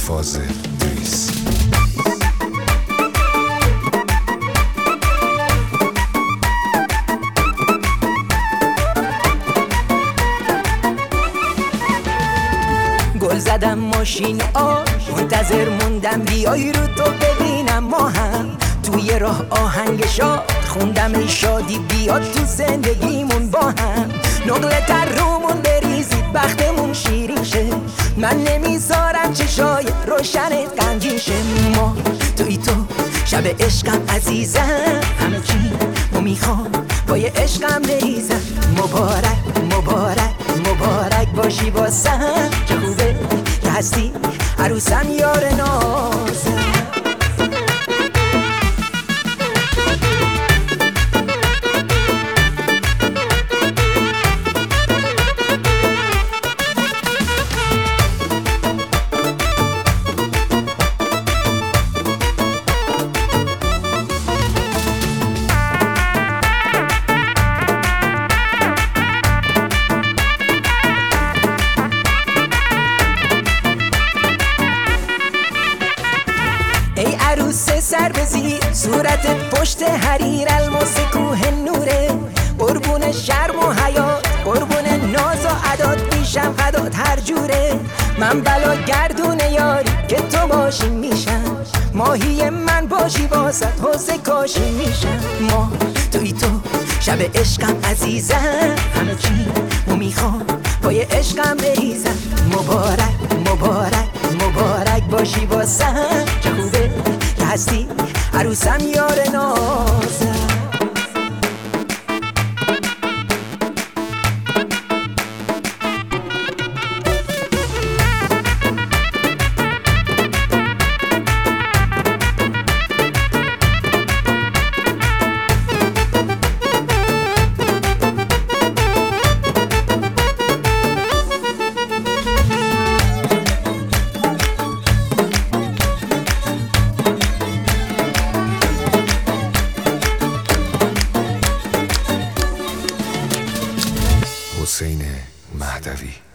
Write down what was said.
فاضل دریس. گل زدم ماشین منتظر موندم بیای رو تو ببینم ما هم توی راه آهنگ شاد خوندم ای شادی بیاد تو زندگیمون با هم نقل تر رومون بریزید بختمون شیرین شه من نمیذارم چشای روشنت غمگین شه ما توی تو شب عشقم عزیزم همه چی رو میخوام با یه عشقم بریزم مبارک مبارک مبارک باشی واسم چه خوبه که هستی عروسم یار نازم. ای عروس سر بزیر صورتت پشت حریر الماس کوه نوره قربون شرم و حیات قربون ناز و عداد میشم فدات هر جوره من بلا گردون یاری که تو باشی میشم ماهی من باشی واسط حوض کاشی میشم ما توی تو شب عشقم عزیزم همه چی رو میخوام پای عشقم بریزم مبارک مبارک مبارک باشی واسم چه خوبه که هستی عروسم یار نازم. حسین مهدوی.